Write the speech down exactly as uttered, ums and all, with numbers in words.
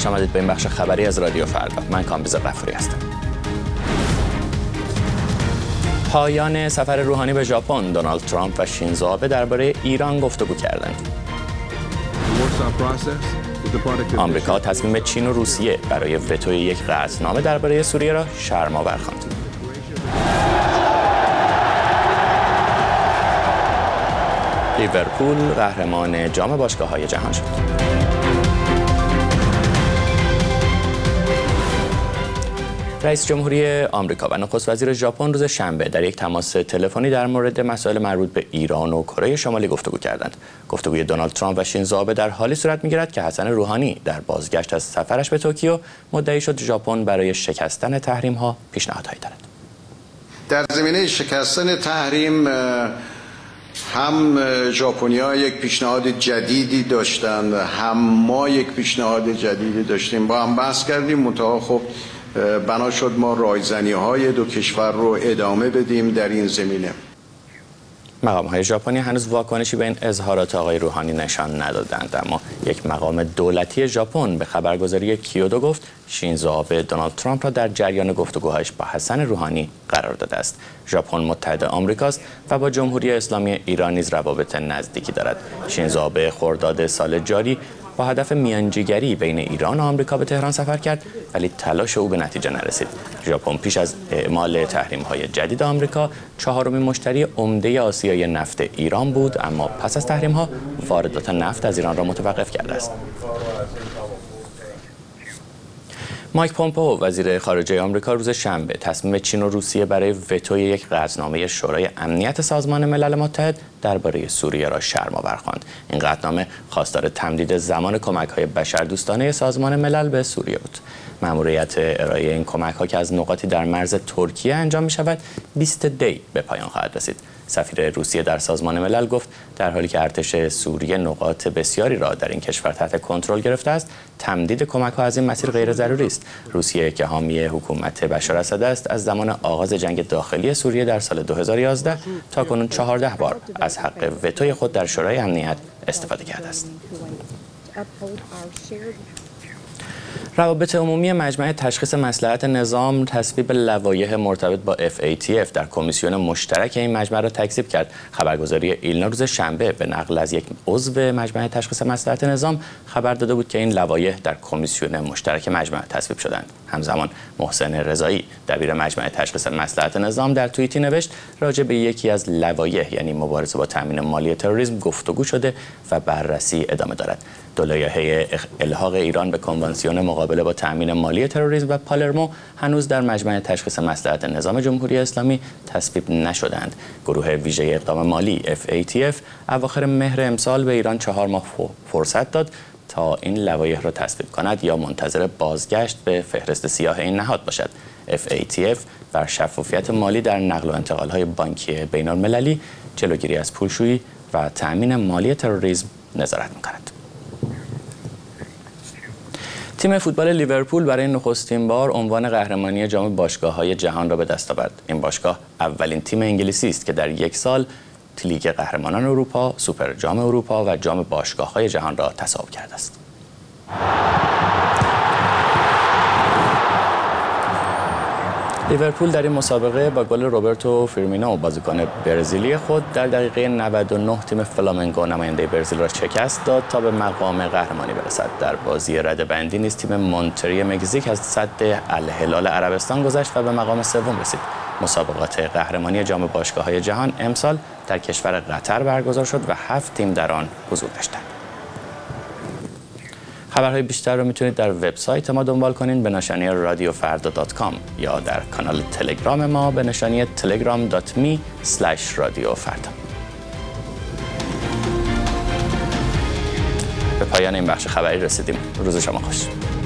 خوش آمدید به این بخش خبری از رادیو فردا. من کامبیز غفوری هستم. پایان سفر روحانی به ژاپن، دونالد ترامپ و شینزو آبه درباره ایران گفتگو کردند. آمریکا تصمیم چین و روسیه برای وتوی یک قطعنامه درباره سوریه را شرم‌آور خواند. لیورپول قهرمان جام باشگاه‌های جهان شد. رئیس جمهوری آمریکا و نخست وزیر ژاپن روز شنبه در یک تماس تلفنی در مورد مسائل مربوط به ایران و کره شمالی گفتگو کردند. گفتگوی دونالد ترامپ و شینزو آبه در حالی صورت می‌گیرد که حسن روحانی در بازگشت از سفرش به توکیو مدعی شد ژاپن برای شکستن تحریم‌ها پیشنهادهایی دارد. در زمینه شکستن تحریم هم ژاپنی‌ها یک پیشنهاد جدیدی داشتند، هم ما یک پیشنهاد جدیدی داشتیم، با هم بحث کردیم. منتها خب بنا شد ما رایزنی‌های دو کشور رو ادامه بدیم در این زمینه. مقام‌های ژاپنی هنوز واکنشی به این اظهارات آقای روحانی نشان ندادند، اما یک مقام دولتی ژاپن به خبرگزاری کیودو گفت شینزو آبه دونالد ترامپ را در جریان گفتگوهایش با حسن روحانی قرار داده است. ژاپن متحد آمریکاست و با جمهوری اسلامی ایران نیز روابط نزدیکی دارد. شینزو آبه خرداد سال جاری با هدف میانجیگری بین ایران و آمریکا به تهران سفر کرد، ولی تلاش او به نتیجه نرسید. ژاپن پیش از اعمال تحریم‌های جدید آمریکا چهارمین مشتری عمده آسیای نفت ایران بود، اما پس از تحریم‌ها واردات نفت از ایران را متوقف کرده است. مایک پومپئو وزیر خارجه آمریکا روز شنبه تصمیم چین و روسیه برای وتوی یک قطعنامه شورای امنیت سازمان ملل متحد درباره سوریه را شرم‌آور خواند. این قطعنامه خواستار تمدید زمان کمک‌های بشردوستانه سازمان ملل به سوریه بود. مأموریت ارائه این کمک‌ها که از نقاطی در مرز ترکیه انجام می‌شود بیست دی به پایان خواهد رسید. سفیر روسیه در سازمان ملل گفت در حالی که ارتش سوریه نقاط بسیاری را در این کشور تحت کنترل گرفته است، تمدید کمک‌ها از این مسیر غیر ضروری است. روسیه که حامی حکومت بشار اسد است، از زمان آغاز جنگ داخلی سوریه در سال دو هزار و یازده تا کنون چهارده بار از حق وتوی خود در شورای امنیت استفاده کرده است. روابط عمومی مجمع تشخیص مصلحت نظام تصویب لوایح مرتبط با اف ای تی اف در کمیسیون مشترک این مجمع را تکذیب کرد. خبرگزاری ایلنا روز شنبه به نقل از یک عضو مجمع تشخیص مصلحت نظام خبر داده بود که این لوایح در کمیسیون مشترک مجمع تصویب شدند. همزمان محسن رضایی دبیر مجمع تشخیص مصلحت نظام در توییتی نوشت راجع به یکی از لوایح یعنی مبارزه با تامین مالی تروریسم گفتگو شده و بررسی ادامه دارد. دو لایحه الحاق ایران به کنوانسیون مقابله با تامین مالی تروریسم و پالرمو هنوز در مجمع تشخیص مصلحت نظام جمهوری اسلامی تصویب نشدند. گروه ویژه اقدام مالی اف ای تی اف اواخر مهر امسال به ایران چهار ماه فرصت داد تا این لوایح را تصویب کند یا منتظر بازگشت به فهرست سیاه این نهاد باشد. اف ای تی اف بر شفافیت مالی در نقل و انتقال‌های بانکی بین‌المللی، جلوگیری از پولشویی و تامین مالی تروریسم نظارت می‌کند. تیم فوتبال لیورپول برای نخستین بار عنوان قهرمانی جام باشگاه‌های جهان را به دست آورد. این باشگاه اولین تیم انگلیسی است که در یک سال لیگ قهرمانان اروپا، سوپر جام اروپا و جام باشگاه‌های جهان را تصاحب کرده است. لیورپول در این مسابقه با گل روبرتو فیرمینو بازیکن برزیلی خود در دقیقه نود و نه تیم فلامنگو نماینده برزیل را شکست داد تا به مقام قهرمانی برسد. در بازی رده‌بندی نیز تیم مونتری مکزیک از صد الهلال عربستان گذشت و به مقام سوم رسید. مسابقات قهرمانی جام باشگاه‌های جهان امسال در کشور قطر برگزار شد و هفت تیم در آن حضور داشتند. خبرهای بیشتر رو میتونید در وبسایت ما دنبال کنین به نشانی رادیو فردا دات کام یا در کانال تلگرام ما به نشانی تلگرام دات می اسلش رادیو فردا. به پایان این بخش خبری رسیدیم. روز شما خوش.